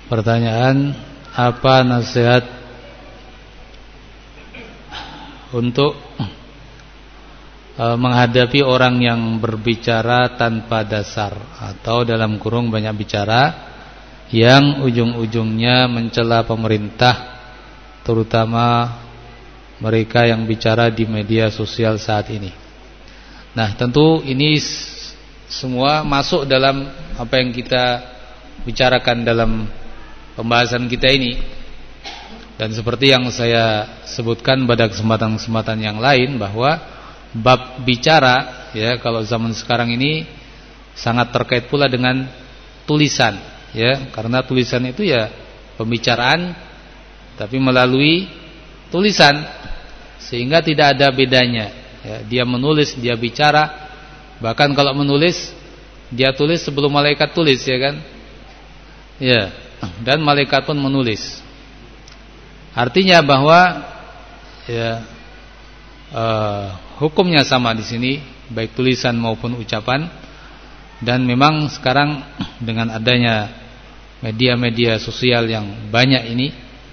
Pertanyaan, apa nasihat untuk menghadapi orang yang berbicara tanpa dasar atau dalam kurung banyak bicara yang ujung-ujungnya mencela pemerintah, terutama mereka yang bicara di media sosial saat ini. Nah, tentu ini semua masuk dalam apa yang kita bicarakan dalam pembahasan kita ini. Dan seperti yang saya sebutkan pada kesempatan-kesempatan yang lain, bahwa bab bicara ya kalau zaman sekarang ini sangat terkait pula dengan tulisan ya, karena tulisan itu ya pembicaraan tapi melalui tulisan, sehingga tidak ada bedanya ya. Dia menulis, dia bicara, bahkan kalau menulis dia tulis sebelum malaikat tulis ya kan ya, dan malaikat pun menulis. Artinya bahwa ya hukumnya sama di sini, baik tulisan maupun ucapan. Dan memang sekarang dengan adanya media-media sosial yang banyak ini,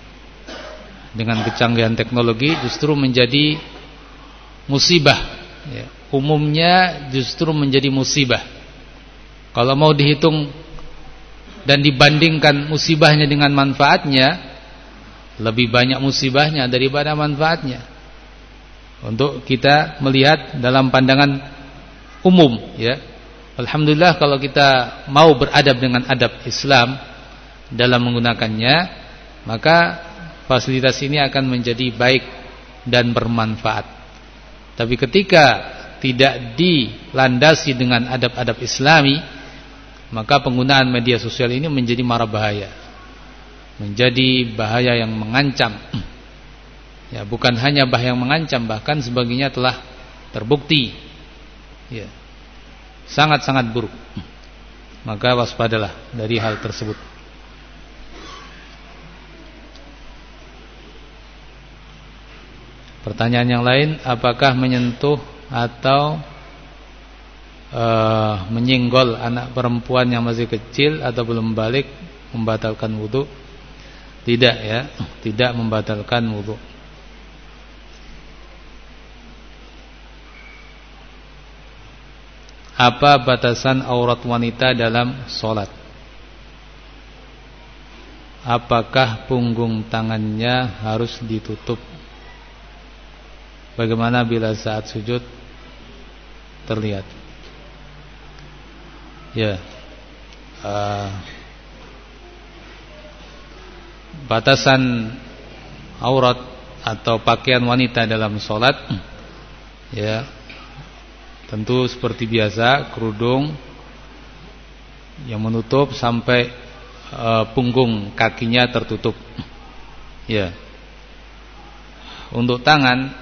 dengan kecanggihan teknologi justru menjadi musibah ya. Umumnya justru menjadi musibah. Kalau mau dihitung dan dibandingkan musibahnya dengan manfaatnya, lebih banyak musibahnya daripada manfaatnya. Untuk kita melihat dalam pandangan umum ya. Alhamdulillah kalau kita mau beradab dengan adab Islam dalam menggunakannya, maka fasilitas ini akan menjadi baik dan bermanfaat. Tapi ketika tidak dilandasi dengan adab-adab Islami, maka penggunaan media sosial ini menjadi mara bahaya, menjadi bahaya yang mengancam ya, bukan hanya bahaya yang mengancam, bahkan sebagainya telah terbukti ya, sangat-sangat buruk. Maka waspadalah dari hal tersebut. Pertanyaan yang lain, apakah menyentuh atau menyinggol anak perempuan yang masih kecil atau belum balik membatalkan wudu? Tidak ya, tidak membatalkan wudu. Apa batasan aurat wanita dalam sholat? Apakah punggung tangannya harus ditutup? Bagaimana bila saat sujud terlihat? Ya, batasan aurat atau pakaian wanita dalam sholat ya, tentu seperti biasa, kerudung yang menutup sampai punggung kakinya tertutup ya. Untuk tangan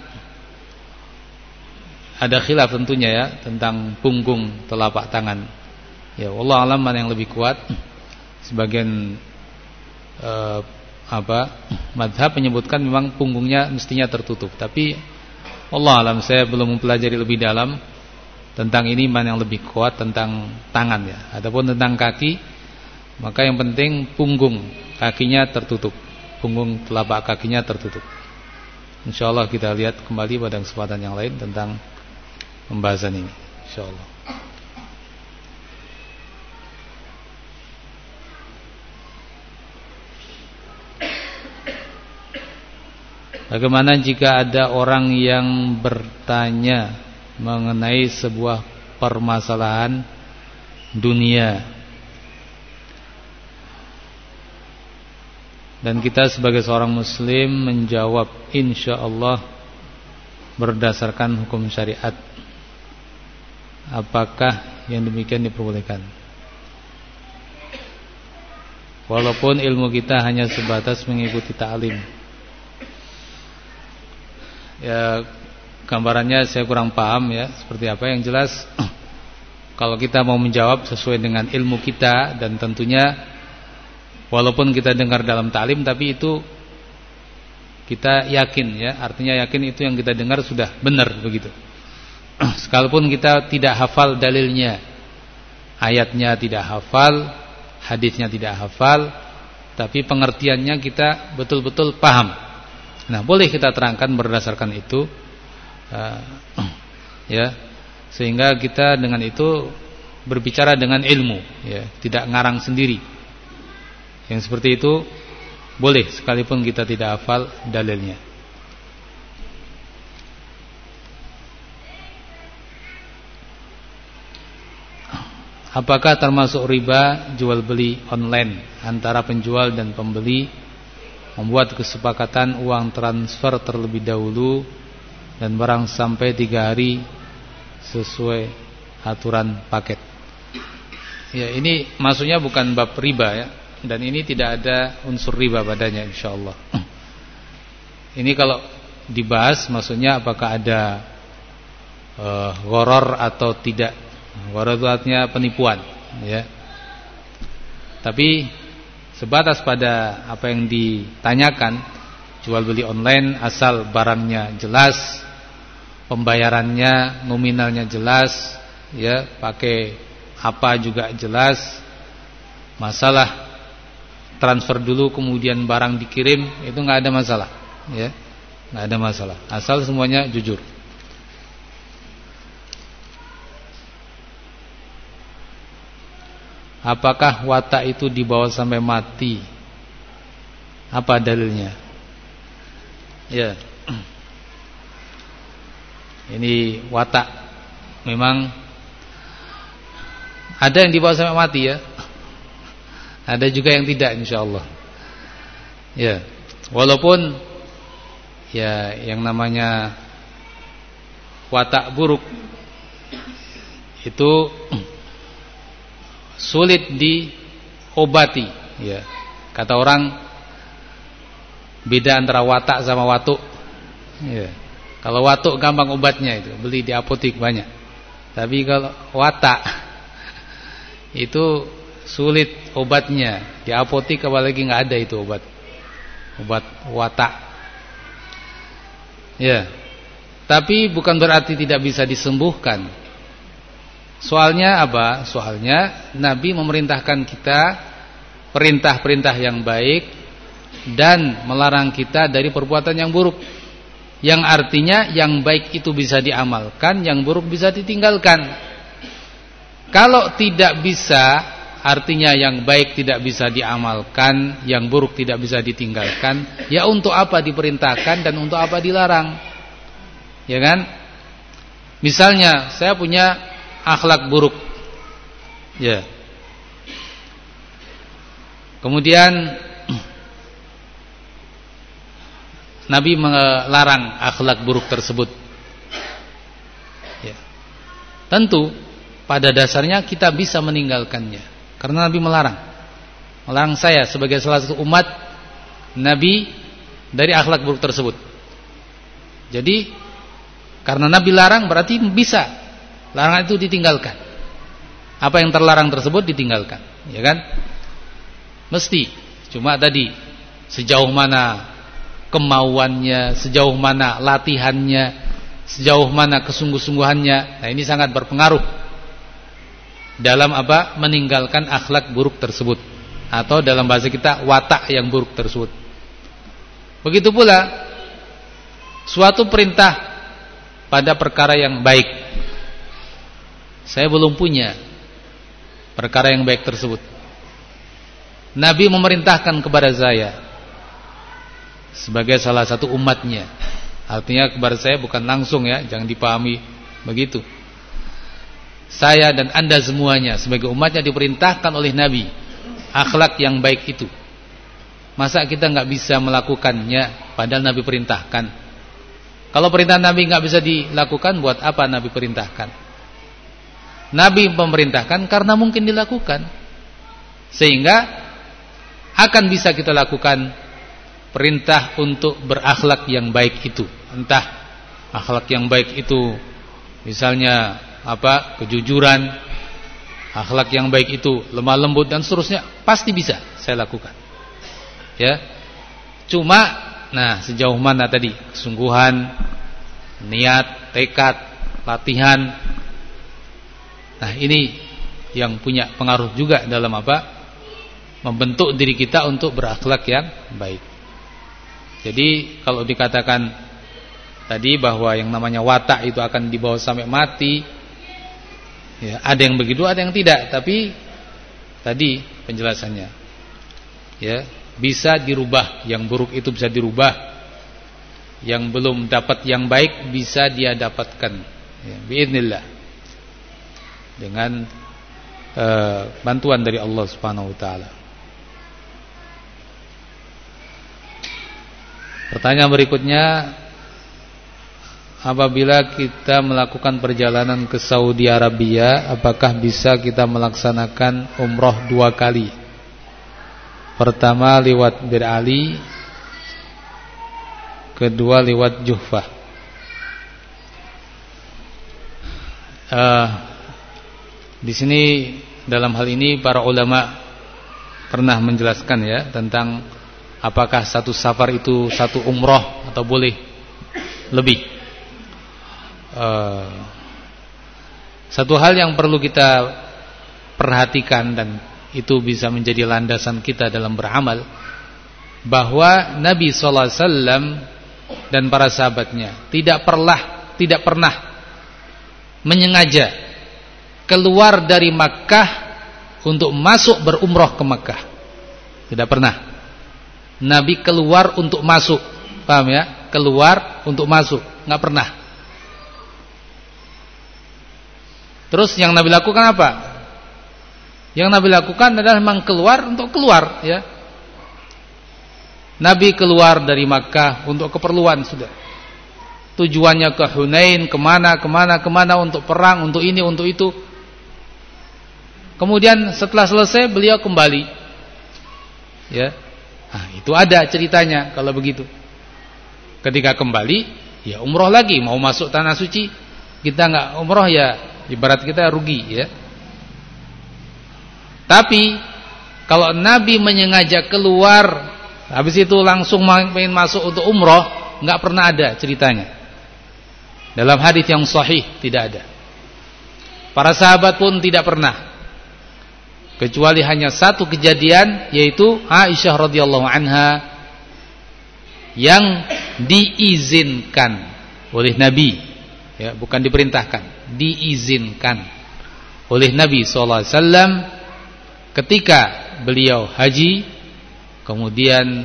ada khilaf tentunya ya tentang punggung telapak tangan ya. Wallahu a'lam mana yang lebih kuat. Sebagian madhab menyebutkan memang punggungnya mestinya tertutup, tapi wallahu a'lam, saya belum mempelajari lebih dalam tentang ini mana yang lebih kuat tentang tangan ya. Adapun tentang kaki, maka yang penting punggung kakinya tertutup, punggung telapak kakinya tertutup. Insyaallah kita lihat kembali pada kesempatan yang lain tentang pembahasan ini, insyaallah. Bagaimana jika ada orang yang bertanya mengenai sebuah permasalahan dunia dan kita sebagai seorang muslim menjawab insyaallah berdasarkan hukum syariat, apakah yang demikian diperbolehkan? Walaupun ilmu kita hanya sebatas mengikuti ta'lim. Ya, gambarannya saya kurang paham ya seperti apa. Yang jelas kalau kita mau menjawab sesuai dengan ilmu kita, dan tentunya walaupun kita dengar dalam ta'lim, tapi itu kita yakin ya, artinya yakin itu yang kita dengar sudah benar begitu. Sekalipun kita tidak hafal dalilnya, ayatnya tidak hafal, hadisnya tidak hafal, tapi pengertiannya kita betul-betul paham. Nah, boleh kita terangkan berdasarkan itu, ya, sehingga kita dengan itu berbicara dengan ilmu, ya, tidak ngarang sendiri. Yang seperti itu boleh sekalipun kita tidak hafal dalilnya. Apakah termasuk riba jual beli online antara penjual dan pembeli, membuat kesepakatan uang transfer terlebih dahulu dan barang sampai 3 hari sesuai aturan paket? Ya, ini maksudnya bukan bab riba, ya, dan ini tidak ada unsur riba padanya insyaallah. Ini kalau dibahas maksudnya apakah ada gharar atau tidak. Gharar itu artinya penipuan, ya. Tapi sebatas pada apa yang ditanyakan, jual beli online asal barangnya jelas, pembayarannya nominalnya jelas, ya, pakai apa juga jelas. Masalah transfer dulu kemudian barang dikirim itu nggak ada masalah, ya, nggak ada masalah asal semuanya jujur. Apakah watak itu dibawa sampai mati? Apa dalilnya? Ya, ini watak memang ada yang dibawa sampai mati, ya. Ada juga yang tidak insyaallah. Ya, walaupun ya yang namanya watak buruk itu sulit diobati, ya. Kata orang beda antara watak sama watuk, ya. Kalau watuk gampang obatnya, itu beli di apotek banyak. Tapi kalau watak itu sulit obatnya. Di apotek apalagi nggak ada itu obat watak, ya. Tapi bukan berarti tidak bisa disembuhkan. Soalnya apa? Soalnya Nabi memerintahkan kita perintah-perintah yang baik dan melarang kita dari perbuatan yang buruk. Yang artinya yang baik itu bisa diamalkan, yang buruk bisa ditinggalkan. Kalau tidak bisa, artinya yang baik tidak bisa diamalkan, yang buruk tidak bisa ditinggalkan, ya untuk apa diperintahkan dan untuk apa dilarang? Ya kan? Misalnya saya punya akhlak buruk, ya. Kemudian Nabi melarang akhlak buruk tersebut, ya. Tentu pada dasarnya kita bisa meninggalkannya, karena Nabi melarang saya sebagai salah satu umat Nabi dari akhlak buruk tersebut. Jadi karena Nabi larang berarti bisa larangan itu ditinggalkan. Apa yang terlarang tersebut ditinggalkan, ya kan? Mesti. Cuma tadi sejauh mana kemauannya, sejauh mana latihannya, sejauh mana kesungguh-sungguhannya. Nah, ini sangat berpengaruh dalam apa? Meninggalkan akhlak buruk tersebut, atau dalam bahasa kita watak yang buruk tersebut. Begitu pula suatu perintah pada perkara yang baik. Saya belum punya perkara yang baik tersebut. Nabi memerintahkan kepada saya sebagai salah satu umatnya. Artinya kepada saya bukan langsung, ya, jangan dipahami begitu. Saya dan Anda semuanya sebagai umatnya diperintahkan oleh Nabi akhlak yang baik itu. Masa kita nggak bisa melakukannya padahal Nabi perintahkan? Kalau perintah Nabi nggak bisa dilakukan, buat apa Nabi perintahkan? Nabi memerintahkan karena mungkin dilakukan, sehingga akan bisa kita lakukan perintah untuk berakhlak yang baik itu. Entah akhlak yang baik itu misalnya apa? Kejujuran, akhlak yang baik itu lemah lembut dan seterusnya, pasti bisa saya lakukan, ya. Cuma nah sejauh mana tadi kesungguhan, niat, tekad, latihan. Nah, ini yang punya pengaruh juga dalam apa? membentuk diri kita untuk berakhlak yang baik. Jadi kalau dikatakan tadi bahwa yang namanya watak itu akan dibawa sampai mati, ya, ada yang begitu, ada yang tidak. Tapi tadi penjelasannya, ya, bisa dirubah. Yang buruk itu bisa dirubah. Yang belum dapat yang baik bisa dia dapatkan, ya, biidznillah, dengan bantuan dari Allah Subhanahu wa taala. Pertanyaan berikutnya, apabila kita melakukan perjalanan ke Saudi Arabia, apakah bisa kita melaksanakan umroh 2 kali? Pertama lewat Bir Ali, kedua lewat Juhfah. Di sini dalam hal ini para ulama pernah menjelaskan, ya, tentang apakah satu safar itu satu umroh atau boleh lebih. Satu hal yang perlu kita perhatikan, dan itu bisa menjadi landasan kita dalam beramal, bahwa Nabi SAW dan para sahabatnya tidak pernah menyengaja keluar dari Makkah untuk masuk berumroh ke Makkah. Tidak pernah Nabi keluar untuk masuk, paham ya? Keluar untuk masuk, nggak pernah. Terus yang Nabi lakukan apa? Yang Nabi lakukan adalah memang keluar untuk keluar, ya. Nabi keluar dari Makkah untuk keperluan sudah. Tujuannya ke Hunain, kemana, untuk perang, untuk ini, untuk itu. Kemudian setelah selesai beliau kembali, ya. Nah, itu ada ceritanya kalau begitu. Ketika kembali, ya umroh lagi, mau masuk tanah suci. Kita nggak umroh, ya ibarat kita rugi, ya. Tapi kalau Nabi menyengaja keluar, habis itu langsung ingin masuk untuk umroh, nggak pernah ada ceritanya. Dalam hadis yang sahih tidak ada. Para sahabat pun tidak pernah. Kecuali hanya satu kejadian, yaitu Aisyah radhiyallahu anha yang diizinkan oleh Nabi, ya, bukan diperintahkan, diizinkan oleh Nabi SAW ketika beliau haji. Kemudian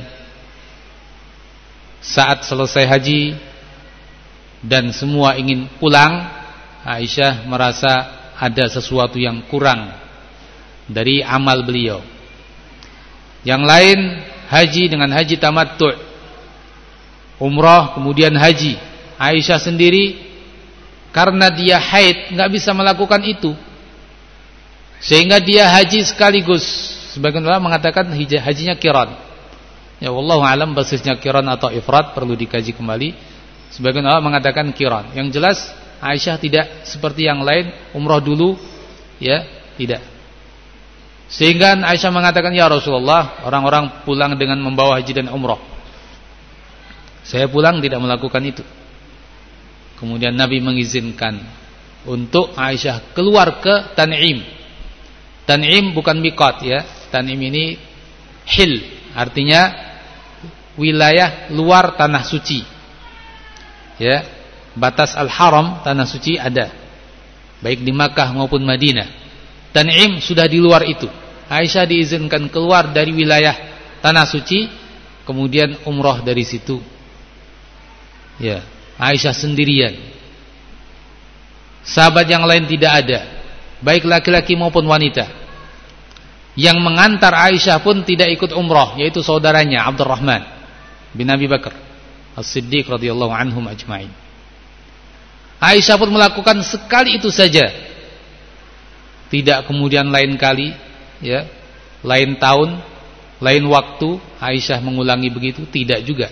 saat selesai haji dan semua ingin pulang, Aisyah merasa ada sesuatu yang kurang dari amal beliau. Yang lain haji dengan haji tamattu', umrah kemudian haji. Aisyah sendiri karena dia haid nggak bisa melakukan itu, sehingga dia haji sekaligus. Sebagian ulama mengatakan hajinya qiran. Ya wallahu alam basisnya qiran atau ifrad, perlu dikaji kembali. Sebagian ulama mengatakan qiran. Yang jelas Aisyah tidak seperti yang lain umrah dulu, ya, tidak. Sehingga Aisyah mengatakan, ya Rasulullah, orang-orang pulang dengan membawa haji dan umrah, saya pulang tidak melakukan itu. Kemudian Nabi mengizinkan untuk Aisyah keluar ke Tan'im. Tan'im bukan miqat, ya. Tan'im ini hil, artinya wilayah luar tanah suci, ya. Batas al-haram, tanah suci ada, baik di Makkah maupun Madinah. Tan'im sudah di luar itu. Aisyah diizinkan keluar dari wilayah tanah suci, kemudian umrah dari situ. Ya, Aisyah sendirian. Sahabat yang lain tidak ada, baik laki-laki maupun wanita. Yang mengantar Aisyah pun tidak ikut umrah, yaitu saudaranya Abdurrahman bin Abi Bakar As-Siddiq radhiyallahu anhum ajma'in. Aisyah pun melakukan sekali itu saja. Tidak kemudian lain kali, ya, lain tahun, lain waktu Aisyah mengulangi begitu, tidak juga.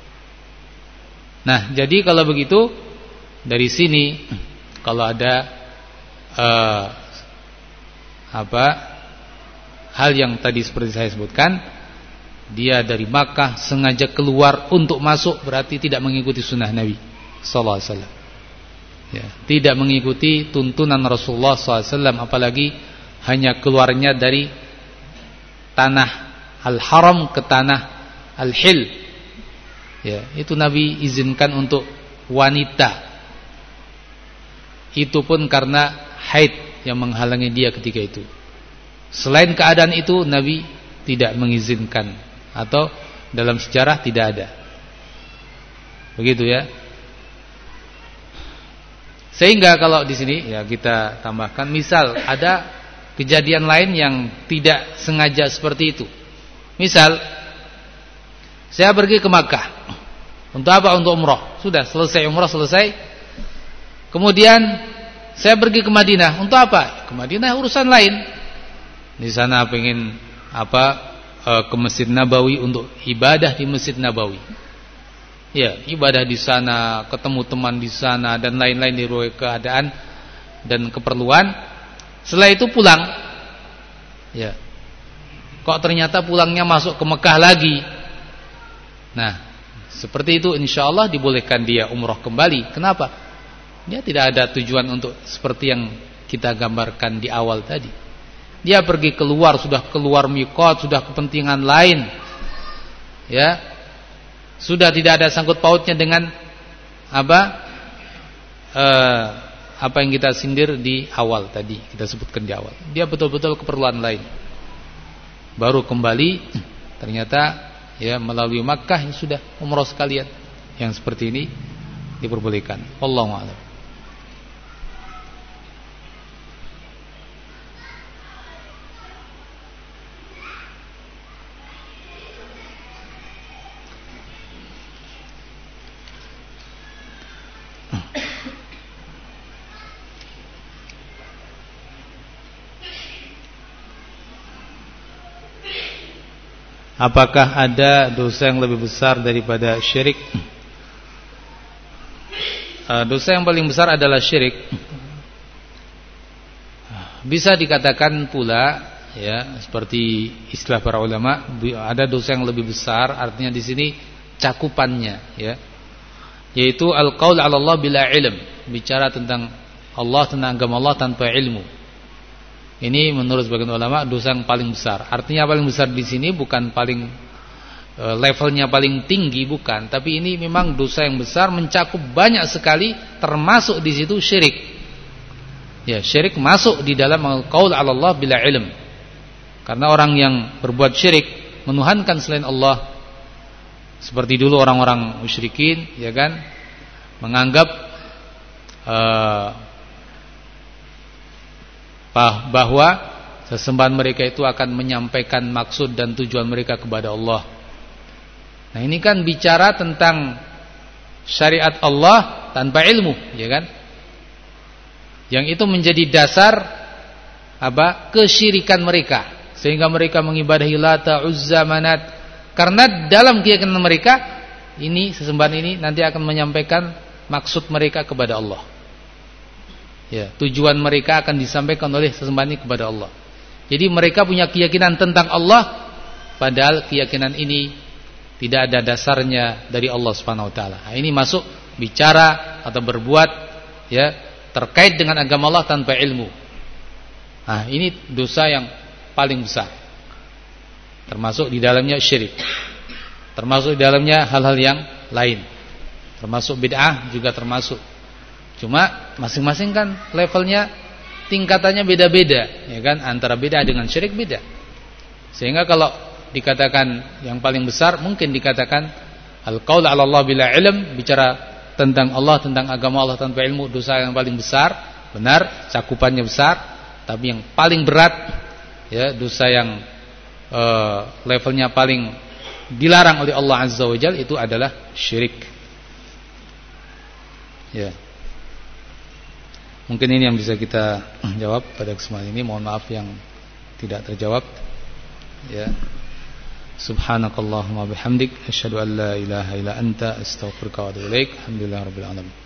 Nah, jadi kalau begitu dari sini kalau ada hal yang tadi seperti saya sebutkan, dia dari Makkah sengaja keluar untuk masuk, berarti tidak mengikuti sunnah Nabi sallallahu alaihi wasallam. Ya, tidak mengikuti tuntunan Rasulullah SAW, apalagi hanya keluarnya dari tanah al-haram ke tanah al-hil. Ya, itu Nabi izinkan untuk wanita. Itu pun karena haid yang menghalangi dia ketika itu. Selain keadaan itu Nabi tidak mengizinkan, atau dalam sejarah tidak ada. Begitu ya. Sehingga kalau di sini ya kita tambahkan, misal ada kejadian lain yang tidak sengaja seperti itu. Misal saya pergi ke Makkah. Untuk apa? Untuk umrah. Sudah selesai umrah, selesai. Kemudian saya pergi ke Madinah. Untuk apa? Ke Madinah urusan lain. Di sana pengen ke Masjid Nabawi untuk ibadah di Masjid Nabawi. Ya, ibadah di sana, ketemu teman di sana dan lain-lain di ruang keadaan dan keperluan. Setelah itu pulang. Ya. Kok ternyata pulangnya masuk ke Mekah lagi. Nah, seperti itu insyaallah dibolehkan dia umrah kembali. Kenapa? Dia tidak ada tujuan untuk seperti yang kita gambarkan di awal tadi. Dia pergi keluar, sudah keluar miqat, sudah kepentingan lain. Ya. Sudah tidak ada sangkut pautnya dengan apa yang kita sindir di awal tadi, kita sebutkan di awal. Dia betul-betul keperluan lain. Baru kembali ternyata ya melalui Makkah yang sudah umrah sekalian. Yang seperti ini diperbolehkan. Wallahu a'lam. Apakah ada dosa yang lebih besar daripada syirik? Dosa yang paling besar adalah syirik. Bisa dikatakan pula, ya, seperti istilah para ulama, ada dosa yang lebih besar, artinya di sini cakupannya, ya, yaitu al-qaul 'ala Allah bila ilm, bicara tentang Allah, tentang agama Allah tanpa ilmu. Ini menurut sebagian ulama dosa yang paling besar. Artinya paling besar di sini bukan paling levelnya paling tinggi, bukan, tapi ini memang dosa yang besar, mencakup banyak sekali, termasuk di situ syirik. Ya, syirik masuk di dalam qaul 'ala Allah bila ilm. Karena orang yang berbuat syirik, menuhankan selain Allah, seperti dulu orang-orang musyrikin, ya kan, menganggap bahwa sesembahan mereka itu akan menyampaikan maksud dan tujuan mereka kepada Allah. Nah, ini kan bicara tentang syariat Allah tanpa ilmu, ya kan? Yang itu menjadi dasar kesyirikan mereka, sehingga mereka mengibadahi Lata, Uzza, Manat. Karena dalam keyakinan mereka ini, sesembahan ini nanti akan menyampaikan maksud mereka kepada Allah. Ya, tujuan mereka akan disampaikan oleh sesembahan ini kepada Allah. Jadi mereka punya keyakinan tentang Allah, padahal keyakinan ini tidak ada dasarnya dari Allah Subhanahu wa taala. Nah, ini masuk bicara atau berbuat, ya, terkait dengan agama Allah tanpa ilmu. Nah, ini dosa yang paling besar. Termasuk di dalamnya syirik. Termasuk di dalamnya hal-hal yang lain. Termasuk bid'ah juga termasuk. Cuma masing-masing kan levelnya, tingkatannya beda-beda, ya kan, antara bid'ah dengan syirik beda. Sehingga kalau dikatakan yang paling besar, mungkin dikatakan al-qaul 'ala Allah bila ilm, bicara tentang Allah, tentang agama Allah tanpa ilmu, dosa yang paling besar, benar, cakupannya besar. Tapi yang paling berat, ya, dosa yang levelnya paling dilarang oleh Allah Azza wa Jalla, itu adalah syirik. Ya. Mungkin ini yang bisa kita jawab pada kesempatan ini. Mohon maaf yang tidak terjawab. Ya. Subhanakallahumma bihamdik, asyhadu an la ilaha illa anta, astaghfiruka wa atubu ilaik. Alhamdulillahirabbil alamin.